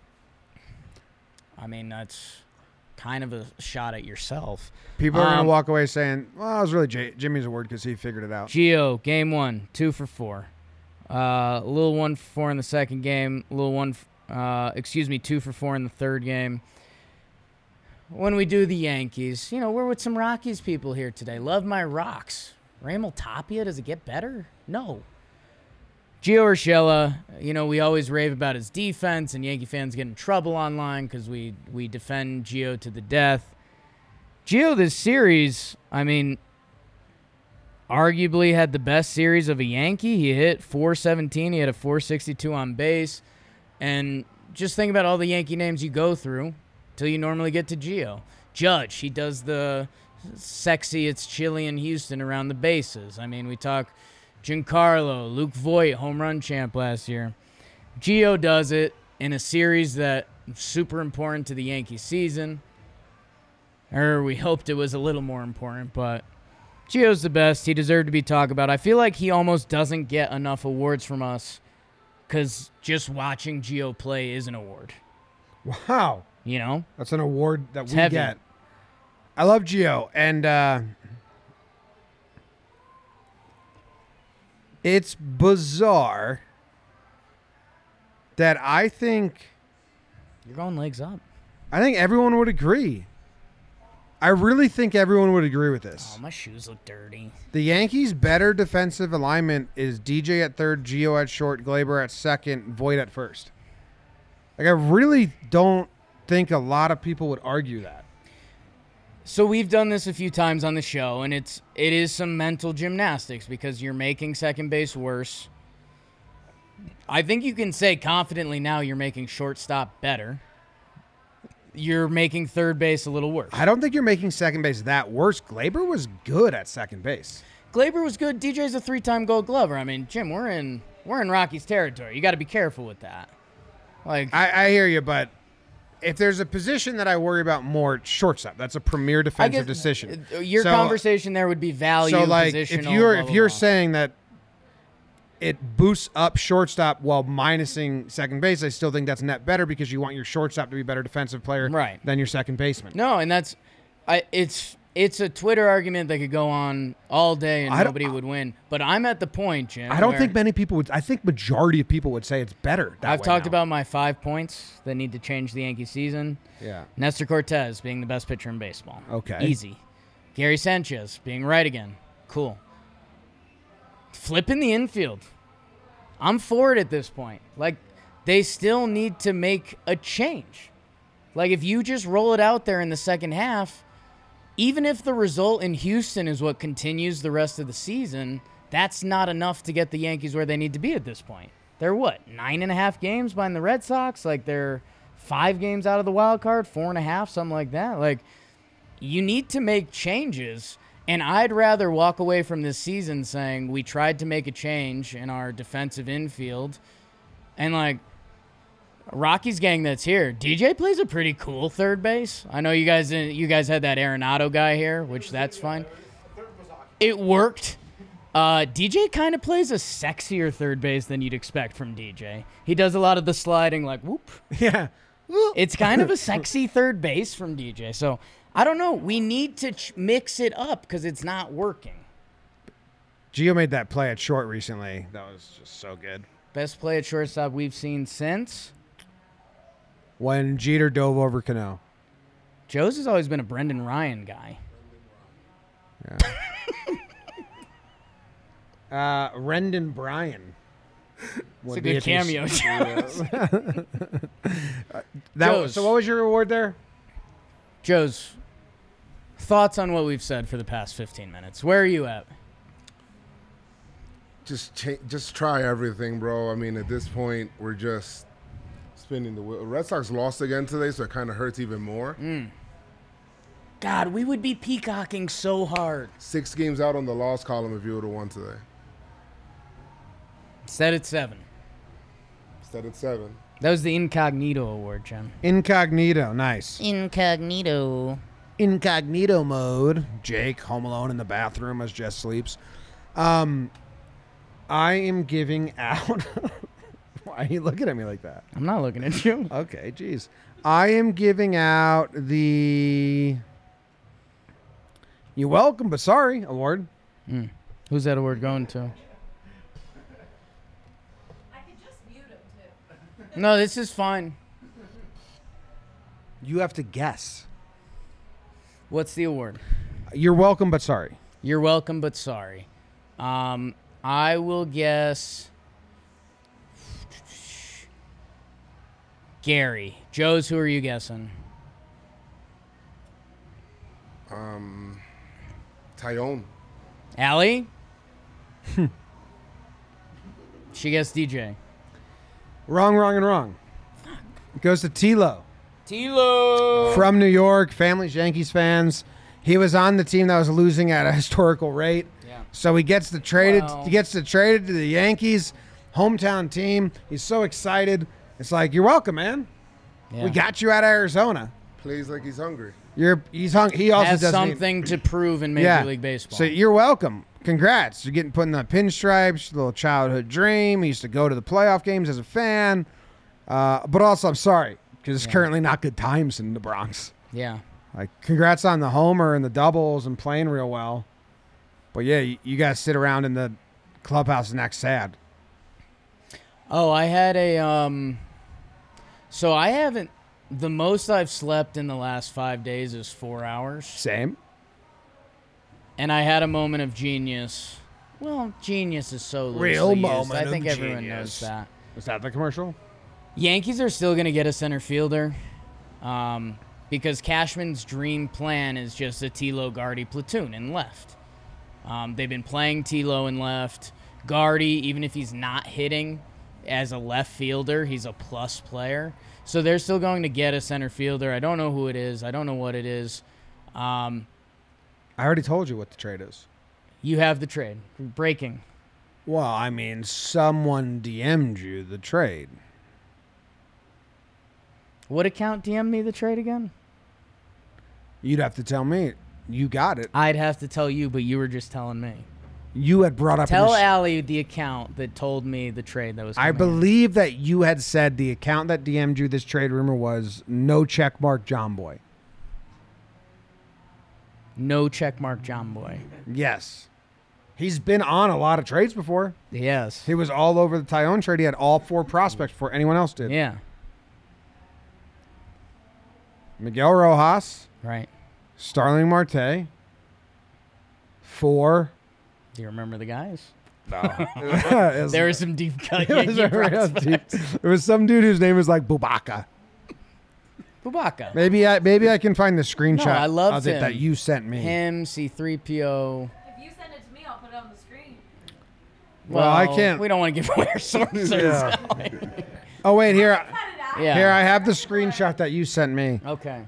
I mean, that's kind of a shot at yourself. People are going to walk away saying, well, it was really Jimmy's award because he figured it out. Gio, game 1, 2 for 4. A little 1 for 4 in the second game. A little 2 for 4 in the third game. When we do the Yankees, you know, we're with some Rockies people here today. Love my Rocks. Raimel Tapia, does it get better? No. Gio Urshela, you know, we always rave about his defense, and Yankee fans get in trouble online because we defend Gio to the death. Gio, this series, I mean, arguably had the best series of a Yankee. He hit .417. He had a .462 on base. And just think about all the Yankee names you go through till you normally get to Gio. Judge, he does the sexy, it's chilly in Houston around the bases. I mean, we talk Giancarlo, Luke Voit, home run champ last year. Gio does it in a series that was super important to the Yankee season. Or we hoped it was a little more important, but Gio's the best. He deserved to be talked about. I feel like he almost doesn't get enough awards from us because just watching Gio play is an award. Wow. You know? That's an award that It's we heavy. get. I love Gio, and it's bizarre that I think You're going legs up. everyone would agree I really think everyone would agree with this. Oh, my shoes look dirty. The Yankees' better defensive alignment is DJ at third, Gio at short, Glaber at second, Voit at first. Like, I really don't think a lot of people would argue that. So we've done this a few times on the show, and it is some mental gymnastics because you're making second base worse. I think you can say confidently now you're making shortstop better. You're making third base a little worse. I don't think you're making second base that worse. Glaber was good at second base. Glaber was good. DJ's a 3-time Gold Glover. I mean, Jim, we're in Rocky's territory. You got to be careful with that. Like, I hear you, but if there's a position that I worry about more, it's shortstop. That's a premier defensive decision. Your conversation there would be value. So, like, positional, if you're saying that it boosts up shortstop while minusing second base, I still think that's net better because you want your shortstop to be a better defensive player than your second baseman. No, and it's a Twitter argument that could go on all day and nobody would win. But I'm at the point, Jim. I don't think many people would. I think majority of people would say it's better. I've talked about my 5 points that need to change the Yankee season. Yeah. Nestor Cortez being the best pitcher in baseball. Okay. Easy. Gary Sanchez being right again. Cool. Flipping the infield. I'm for it at this point. Like, they still need to make a change. Like, if you just roll it out there in the second half, even if the result in Houston is what continues the rest of the season, that's not enough to get the Yankees where they need to be at this point. They're what, 9.5 games behind the Red Sox? Like, they're 5 games out of the wild card, 4.5, something like that. Like, you need to make changes. And I'd rather walk away from this season saying we tried to make a change in our defensive infield. And, like, Rocky's gang that's here, DJ plays a pretty cool third base. I know you guys had that Arenado guy here, which that's fine. It worked. DJ kind of plays a sexier third base than you'd expect from DJ. He does a lot of the sliding, like, whoop. Yeah. It's kind of a sexy third base from DJ. So, I don't know. We need to mix it up because it's not working. Gio made that play at short recently. That was just so good. Best play at shortstop we've seen since? When Jeter dove over Cano. Joe's has always been a Brendan Ryan guy. Yeah. Rendon Bryan. It's a good cameo. So what was your reward there? Joe's, thoughts on what we've said for the past 15 minutes. Where are you at? Just try everything, bro. I mean, at this point, we're just spinning the wheel. Red Sox lost again today, so it kind of hurts even more. God, we would be peacocking so hard. 6 games out on the loss column if you would have won today. Set at 7. Instead at 7. That was the Incognito Award, Jim. Incognito. Nice. Incognito mode. Jake, home alone in the bathroom as Jess sleeps. I am giving out... Why are you looking at me like that? I'm not looking at you. Okay, geez. I am giving out the You're Welcome But Sorry award. Who's that award going to? I could just mute him, too. No, this is fine. You have to guess. What's the award? You're Welcome But Sorry. You're Welcome But Sorry. I will guess... Gary. Joe's, who are you guessing? Tyone. Allie? She guessed DJ. Wrong. It goes to Tilo. Tilo! From New York, family's Yankees fans. He was on the team that was losing at a historical rate. Yeah. So he gets to traded. Wow. He gets to traded to the Yankees, hometown team. He's so excited. It's like, you're welcome, man. Yeah. We got you out of Arizona. Plays like he's hungry. He's hungry. He also has doesn't something to prove in Major League Baseball. So you're welcome. Congrats. You're getting put in the pinstripes, little childhood dream. He used to go to the playoff games as a fan. But also, I'm sorry, because it's currently not good times in the Bronx. Yeah. Like, congrats on the homer and the doubles and playing real well. But, yeah, you guys sit around in the clubhouse and act sad. Oh, I had a so I haven't The most I've slept in the last 5 days is 4 hours. Same. And I had a moment of genius. Well, genius is so loosely Real used. moment I of think everyone genius. knows that. Was that the commercial? Yankees are still going to get a center fielder because Cashman's dream plan is just a Tilo Gardy platoon in left. They've been playing Tilo in left. Gardy, even if he's not hitting as a left fielder, he's a plus player. So they're still going to get a center fielder. I don't know who it is. I don't know what it is. I already told you what the trade is. You have the trade. Breaking. Well, I mean, someone DM'd you the trade. What account DM'd me the trade again? You'd have to tell me. You got it. I'd have to tell you, but you were just telling me. You had brought up. Tell Allie the account that told me the trade that was I coming in. believe that you had said the account that DM'd you this trade rumor was no checkmark John Boy. No checkmark John Boy. Yes. He's been on a lot of trades before. Yes. He was all over the Tyone trade. He had all 4 prospects before anyone else did. Yeah. Miguel Rojas, Right. Starling Marte, 4. Do you remember the guys? It There were some deep cut was Yankee a real prospects. deep- There was some dude whose name was like Bubaka. Bubaka. Maybe I can find the screenshot No, I loved of it him. that you sent me. Him, C3PO. If you send it to me, I'll put it on the screen. Well, I can't- We don't want to give away our sources. Yeah. Oh wait, here Cut it out. Yeah. here I have the screenshot that you sent me. Okay.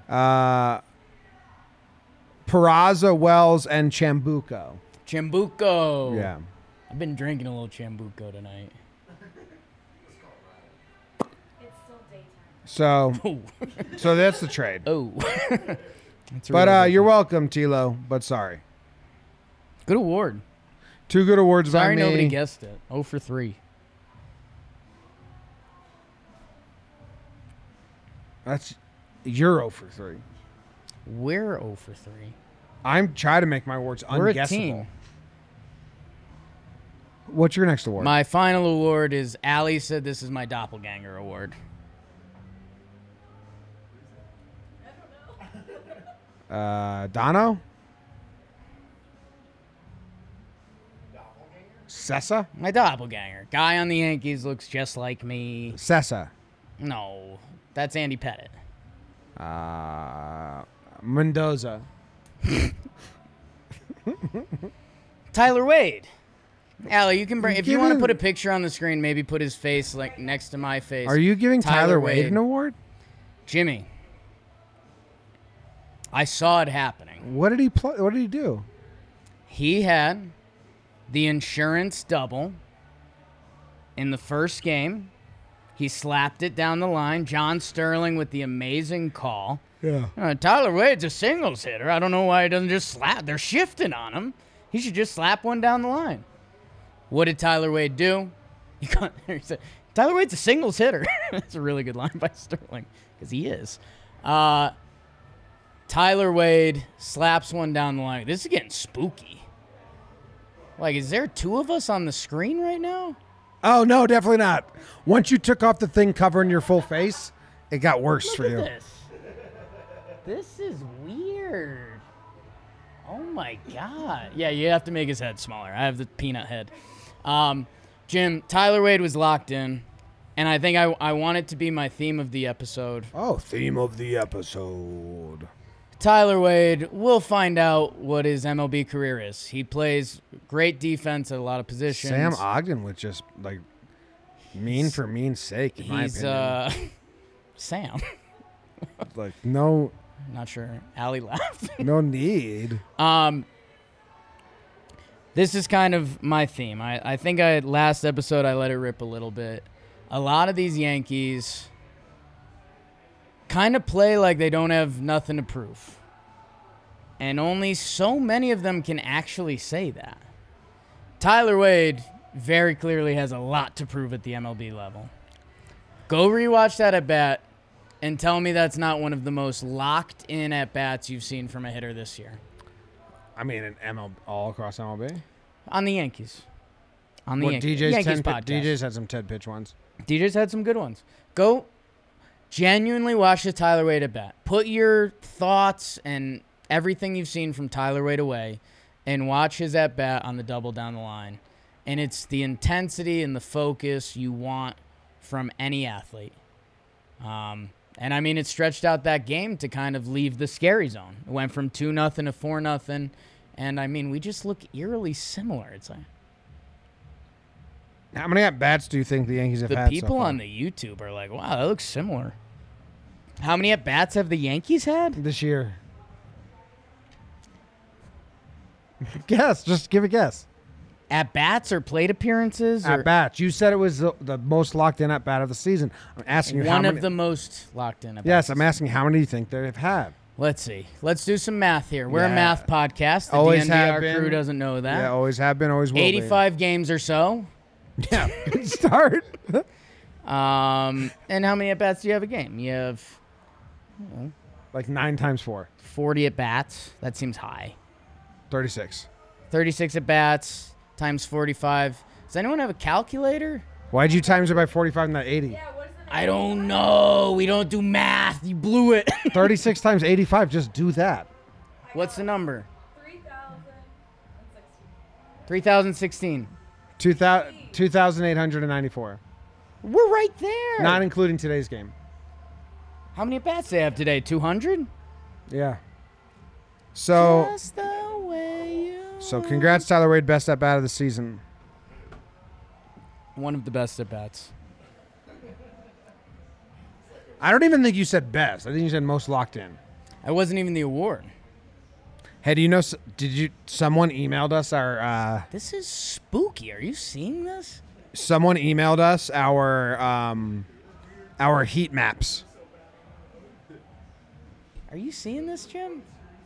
Peraza, Wells, and Chambuco. Chambuco. Yeah. I've been drinking a little Chambuco tonight. It's still daytime. So Oh. so that's the trade. Oh. That's But really you're welcome, Tilo. But sorry. good award. 2 good awards by Sorry me. nobody guessed it. 0 for 3. That's Euro for 3. We're 0 for 3. I'm trying to make my awards We're a unguessable. team. What's your next award? My final award is Allie said this is my doppelganger award. Dono? Sessa? My doppelganger. Guy on the Yankees looks just like me. Sessa. No, that's Andy Pettit. Mendoza. Tyler Wade. Allie, you can bring if you want to giving- put a picture on the screen, maybe put his face like next to my face. Are you giving Tyler Wade Wade. an award? Jimmy. I saw it happening. What did he play? What did he do? He had the insurance double in the first game. He slapped it down the line. John Sterling with the amazing call. Yeah. Tyler Wade's a singles hitter. I don't know why he doesn't just slap. They're shifting on him. He should just slap one down the line. What did Tyler Wade do? He said, Tyler Wade's a singles hitter. That's a really good line by Sterling because he is. Tyler Wade slaps one down the line. This is getting spooky. Like, is there 2 of us on the screen right now? Oh no, definitely not. Once you took off the thing covering your full face, it got worse for Look you. at this. This is weird. Oh my god. Yeah, you have to make his head smaller. I have the peanut head. Jim, Tyler Wade was locked in, and I think I want it to be my theme of the episode. Oh, theme of the episode. Tyler Wade, we'll find out what his MLB career is. He plays great defense at a lot of positions. Sam Ogden was just like mean for mean's sake, in my He's opinion. Sam. Like no Not sure. Allie laughed. no need. This is kind of my theme. I think last episode I let it rip a little bit. A lot of these Yankees kind of play like they don't have nothing to prove. And only so many of them can actually say that. Tyler Wade very clearly has a lot to prove at the MLB level. Go rewatch that at bat and tell me that's not one of the most locked in at bats you've seen from a hitter this year. I mean, an MLB all across MLB. On the Yankees. On the What Yankees DJ's Yankees 10 podcast. DJ's had some 10 pitch ones. DJ's had some good ones. Go Genuinely watch the Tyler Wade at bat. Put your thoughts and everything you've seen from Tyler Wade away and watch his at bat on the double down the line. And it's the intensity and the focus you want from any athlete. And I mean, it stretched out that game to kind of leave the scary zone. It went from 2-0 to 4-0. And I mean, we just look eerily similar. It's like How many at-bats do you think the Yankees have the had people so far? on the YouTube are like, wow, that looks similar. How many at-bats have the Yankees had? This year? Guess. Just give a guess. At-bats or plate appearances? Or At-bats. You said it was the most locked-in at-bat of the season. I'm asking you how one many. of the most locked in at-bats. Yes, I'm asking how many do you think they've had? Let's see. Let's do some math here. We're a Yeah. math podcast. The Always have DNVR been. crew doesn't know that. Yeah, always have been, always will 85 games or so. be. Yeah, good start. And how many at-bats do you have a game? You have Like 9 times 4. 40 at-bats. That seems high. 36. 36 at-bats times 45. Does anyone have a calculator? Why'd you times it by 45 not 80? I don't know. We don't do math. You blew it. 36 times 85, just do that. What's the number? 3,016. 3,016. 2,894. We're right there. Not including today's game. How many at-bats do they have today? 200? Yeah. So, Just the way you congrats, Tyler Wade, best at bat of the season. One of the best at-bats. I don't even think you said best. I think you said most locked in. I wasn't even the award. Hey, do you know? Someone emailed us This is spooky. Are you seeing this? Someone emailed us our heat maps. Are you seeing this, Jim?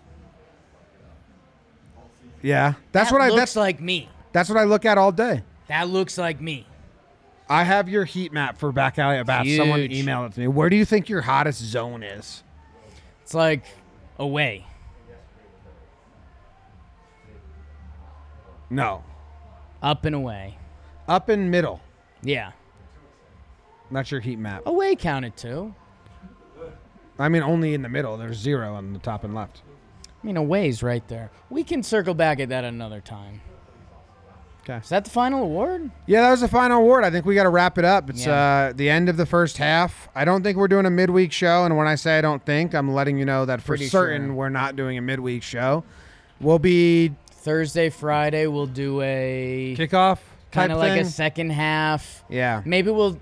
Yeah, that's That what I. looks like me. That's what I look at all day. That looks like me. I have your heat map for back alley at bats. Someone Huge. emailed it to me. Where do you think your hottest zone is? It's like away. No, Up and away. up in middle. Yeah. That's your heat map. Away counted too. I mean, only in the middle. There's 0 on the top and left. I mean, away's right there. We can circle back at that another time. Okay. Is that the final award? Yeah, that was the final award. I think we got to wrap it up. It's Yeah. the end of the first half. I don't think we're doing a midweek show, and when I say I don't think, I'm letting you know that for Pretty certain sure. we're not doing a midweek show. We'll be Thursday, Friday, we'll do a kickoff type kind of like a thing. second half. Yeah. Maybe we'll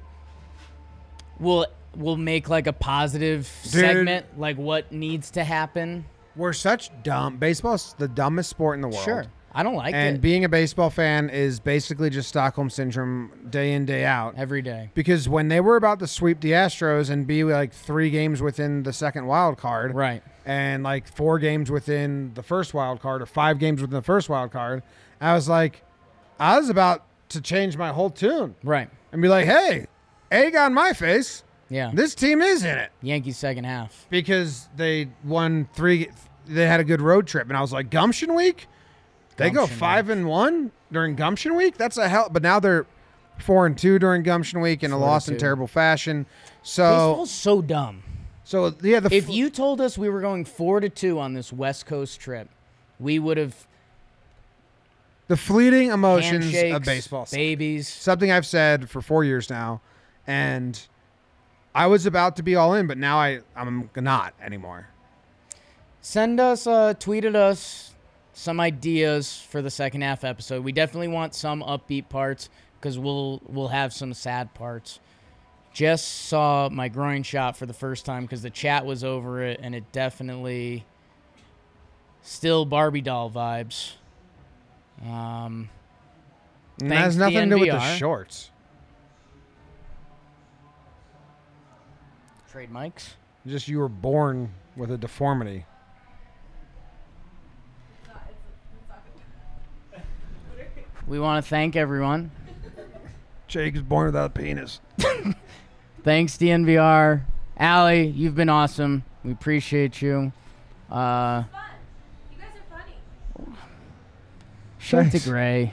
make like a positive segment, like what needs to happen. We're such dumb. Baseball's the dumbest sport in the world. Sure. I don't like And it being a baseball fan is basically just Stockholm Syndrome day in, day out. every day. Because when they were about to sweep the Astros and be like 3 games within the second wild card, Right. and like 4 games within the first wild card or 5 games within the first wild card, I was like, I was about to change my whole tune Right. and be like, hey, egg on my face. Yeah. This team is in it Yankees second half. because they won 3. They had a good road trip. And I was like, Gumption Week? They go Gumption 5-1 during Gumption Week? That's a hell. But now they're 4-2 during Gumption Week and a loss in 4-2. terrible fashion. So, Baseball's so dumb. yeah, If you told us we were going 4-2 on this West Coast trip, we would have the fleeting emotions handshakes, of baseball. babies. Something I've said for 4 years now, and I was about to be all in, but now I'm not anymore. Send us, tweet at us some ideas for the second half episode. We definitely want some upbeat parts because we'll have some sad parts. Just saw my groin shot for the first time because the chat was over it, and it definitely still Barbie doll vibes. And that Thanks has to nothing to do with the NVR. shorts. Trade mics. Just you were born with a deformity. We want to thank everyone. Jake is born without a penis. Thanks, DNVR. Allie, you've been awesome. We appreciate you. Fun. You guys are funny. Shades Thanks. of gray.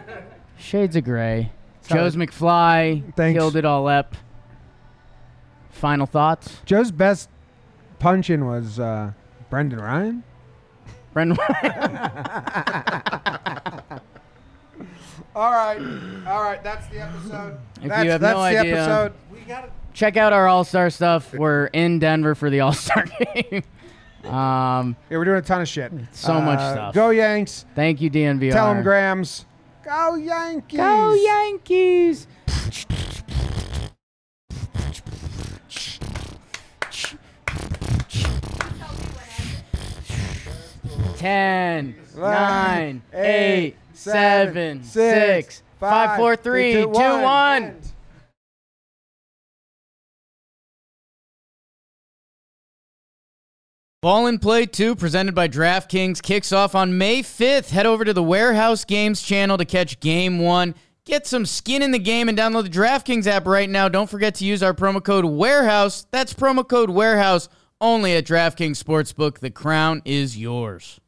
Shades of gray. Sorry. Joe's McFly Thanks. killed it all up. final thoughts? Joe's best punch-in was Brendan Ryan. Brendan. All right. That's the episode. If you have no idea, episode. We got it. check out our All-Star stuff. We're in Denver for the All-Star game. Yeah, we're doing a ton of shit. So much stuff. Go Yanks. Thank you, DNVR. Tell them Grams. Go Yankees. Go Yankees. 10, 9, 8, 7, 6, 5, 4, 3, 2, 1. Ball and Play 2, presented by DraftKings, kicks off on May 5th. Head over to the Warehouse Games channel to catch Game 1. Get some skin in the game and download the DraftKings app right now. Don't forget to use our promo code WAREHOUSE. That's promo code WAREHOUSE only at DraftKings Sportsbook. The crown is yours.